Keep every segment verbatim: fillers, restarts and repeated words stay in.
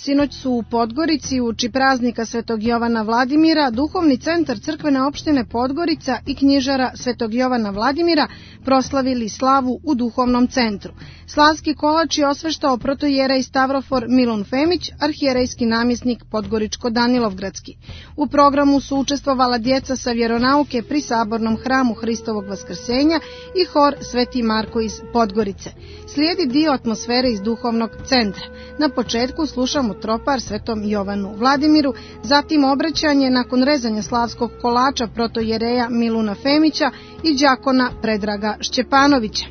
Sinoć su u Podgorici uoči praznika Svetog Jovana Vladimira duhovni centar crkvene opštine Podgorica i knjižara Svetog Jovana Vladimira proslavili slavu u duhovnom centru. Slavski kolač je osveštao protojerej Stavrofor Milun Femić, arhijerejski namjesnik Podgoričko-Danilovgradski. U programu su učestvovala djeca sa vjeronauke pri Sabornom hramu Hristovog Vaskrsenja i hor Sveti Marko iz Podgorice. Slijedi dio atmosfere iz duhovnog centra. Na početku slušamo tropar Svetom Jovanu Vladimiru, zatim obraćanje nakon rezanja slavskog kolača protojereja Miluna Femića i đakona Predraga Šćepanovića.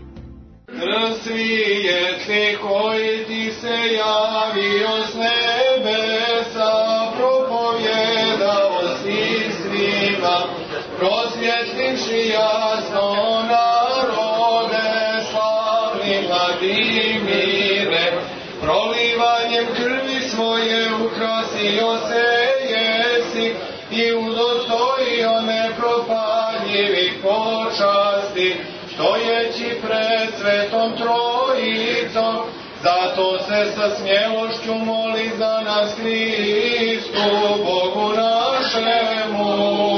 Svijetli koji ti se javio s nebesa, propovjedao si svima, prosvjetlivši jasno narode, slavni Vladimire, prolivanjem krvi svoje ukrasio se jesi i udostojio nepropadljivih počasti, stojeći pred Svetom Trojicom, zato se sa smjelošću moli za nas Hristu, Bogu našemu.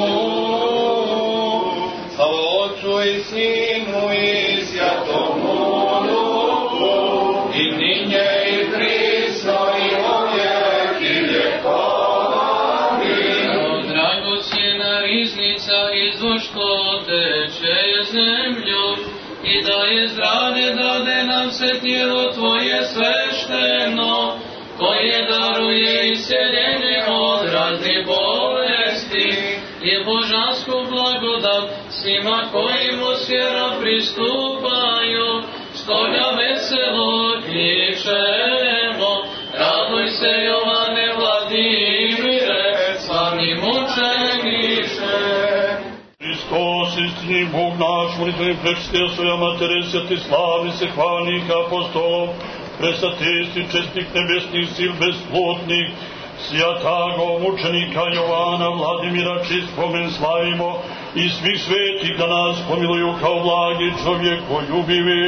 Slava Otcu i Sinu i Svjatomu Duhu, i ninje i prisno i u vijeki vjekova. Amin. Dragocjena riznica izvor što teče zemlju, i da je zdravlje dade nam se tijelo Tvoje svešteno, koje daruje isceljenje od raznih bolesti i božansku blagodat svima koji mu s vjerom pristupaju. Stoga veselo kličemo, raduj se Jovane Vladimire, slavni mučeniče. Hristos, istini Bog naš, molitvenim prečistija svoja Matere, sveti slavi se hvalnih apostolov, presatesti čestnih nebesnih sil besplotnih, sjatago mučenika Jovana Vladimira, čist spomen slavimo i svih svetih da nas pomiluju kao blagi čovjekoljubivi.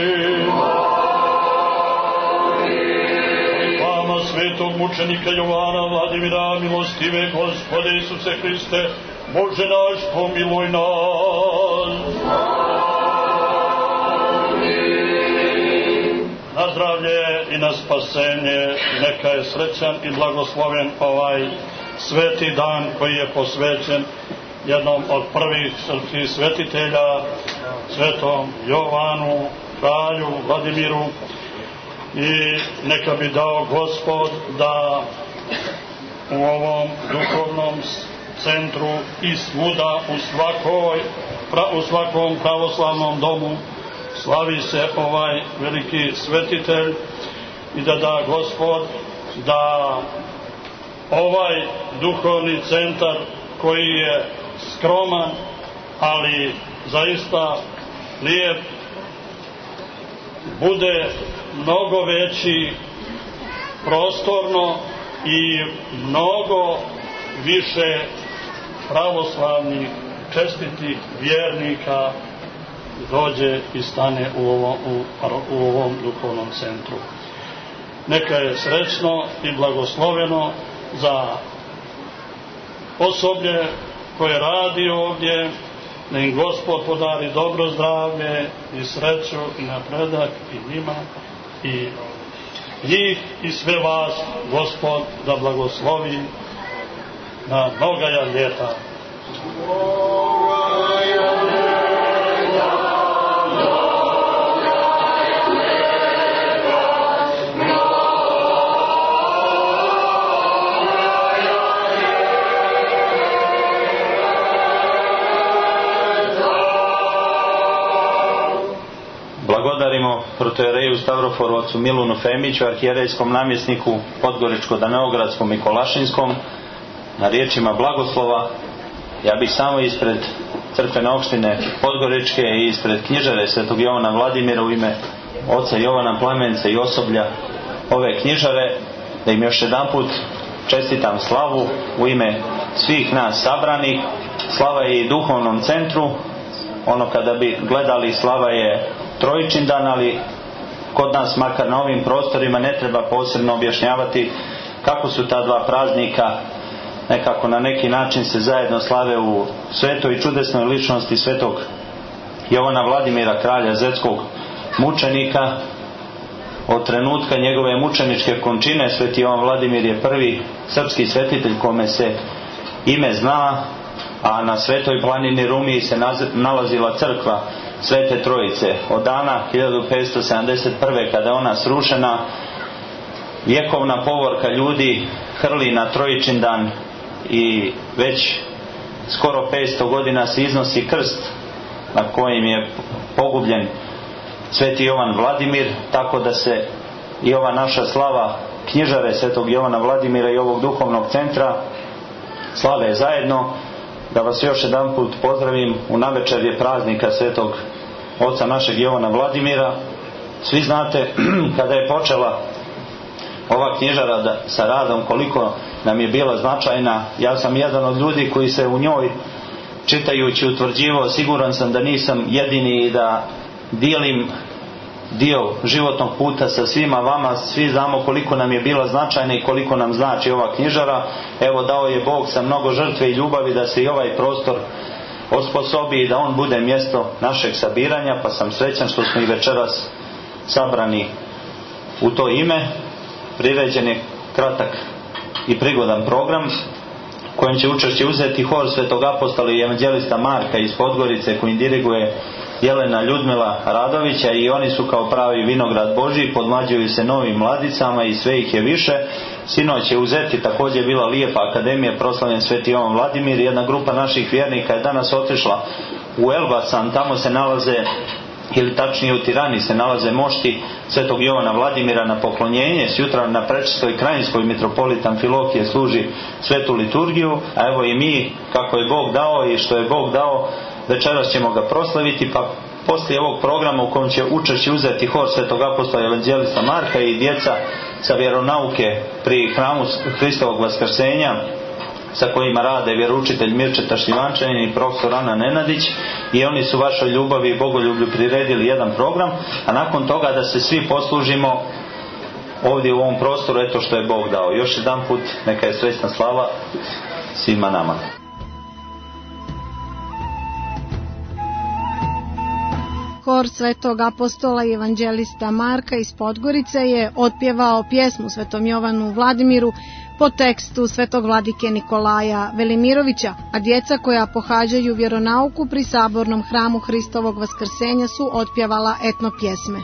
Slava svetog mučenika Jovana Vladimira, milostive Gospode Isuse Hriste, Bože naš, pomiluj nas. Na zdravlje i na spasenje, neka je srećan i blagosloven ovaj sveti dan koji je posvećen jednom od prvih srpskih svetitelja, svetom Jovanu, kralju Vladimiru, i neka bi dao Gospod da u ovom duhovnom centru i svuda u svakoj, pra, u svakom pravoslavnom domu slavi se ovaj veliki svetitelj i da da Gospod da ovaj duhovni centar koji je skroman, ali zaista lijep, bude mnogo veći prostorno i mnogo više pravoslavnih čestitih vjernika dođe i stane u ovom, u, u ovom duhovnom centru. Neka je srećno i blagosloveno za osoblje koje radi ovdje, da im Gospod podari dobro zdravlje i sreću i napredak i njima i njih i sve vas Gospod da blagoslovi na mnogaja ljeta. Blagodarimo protojereju Stavroforu ocu Milunu Femiću, arhijerejskom namjesniku Podgoričko-Danilovgradskom i Kolašinskom, na riječima blagoslova. Ja bih samo ispred crkvene opštine Podgoričke i ispred knjižare Svetog Jovana Vladimira u ime oca Jovana Plemenca i osoblja ove knjižare, da im još jedanput čestitam slavu u ime svih nas sabranih. Slava je i duhovnom centru. Ono kada bi gledali, slava je Trojičin dan, ali kod nas, makar na ovim prostorima, ne treba posebno objašnjavati kako su ta dva praznika nekako na neki način se zajedno slave u svetoj i čudesnoj ličnosti svetog Jovana Vladimira, kralja zetskog mučenika. Od trenutka njegove mučeničke končine sveti Jovan Vladimir je prvi srpski svetitelj kome se ime zna, a na Svetoj planini Rumiji se nalazila crkva Svete Trojice. Od dana hiljadu petsto sedamdeset prve kada je ona srušena, vjekovna povorka ljudi hrli na Trojičin dan i već skoro petsto godina se iznosi krst na kojim je pogubljen sveti Jovan Vladimir, tako da se i ova naša slava knjižare svetog Jovana Vladimira i ovog duhovnog centra slave zajedno. Da vas još jedan put pozdravim u navečerje praznika svetog oca našeg Jovana Vladimira. Svi znate kada je počela ova knjižara da, sa radom, koliko nam je bila značajna. Ja sam jedan od ljudi koji se u njoj čitajući utvrđivao, siguran sam da nisam jedini i da dijelim dio životnog puta sa svima vama. Svi znamo koliko nam je bila značajna i koliko nam znači ova knjižara. Evo, dao je Bog sa mnogo žrtve i ljubavi da se i ovaj prostor osposobi i da on bude mjesto našeg sabiranja, pa sam srećan što smo i večeras sabrani u to ime. Priređen je kratak i prigodan program kojim će učešće uzeti hor svetog apostola i evanđelista Marka iz Podgorice, kojim diriguje Jelena Ljudmila Radovića, i oni su kao pravi vinograd Božji, podmlađuju se novim mladicama i sve ih je više. Sinoć će uzeti također bila lijepa akademija, proslavljen sveti Jovan Vladimir. Jedna grupa naših vjernika je danas otišla u Elbasan, tamo se nalaze, ili tačnije u Tirani se nalaze mošti svetog Jovana Vladimira na poklonjenje. Sjutra na Prečistoj Krajinskoj mitropolit Amfilohije služi svetu liturgiju, a evo i mi, kako je Bog dao i što je Bog dao, večeras ćemo ga proslaviti, pa poslije ovog programa u kojem će učešće uzeti hor svetog apostola i evanđelista Marka i djeca sa vjeronauke pri hramu Hristovog vaskrsenja, sa kojima rade vjeroučitelj Mirčeta Šljivančanin i profesor Ana Nenadić, i oni su vašoj ljubavi i bogoljublju priredili jedan program, a nakon toga da se svi poslužimo ovdje u ovom prostoru, eto što je Bog dao. Još jedan put neka je srećna slava svima nama. Hor svetog apostola i evanđelista Marka iz Podgorice je otpjevao pjesmu svetom Jovanu Vladimiru po tekstu svetog vladike Nikolaja Velimirovića, a djeca koja pohađaju vjeronauku pri sabornom hramu Hristovog vaskrsenja su otpjevala etno pjesme.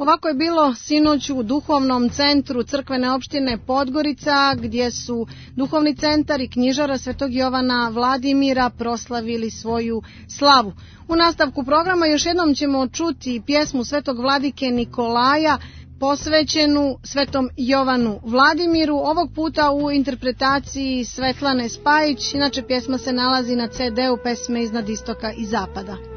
Ovako je bilo sinoć u duhovnom centru crkvene opštine Podgorica, gdje su duhovni centar i knjižara Svetog Jovana Vladimira proslavili svoju slavu. U nastavku programa još jednom ćemo čuti pjesmu Svetog vladike Nikolaja posvećenu Svetom Jovanu Vladimiru, ovog puta u interpretaciji Svetlane Spajić. Inače, pjesma se nalazi na ce de u Pesme iznad istoka i zapada.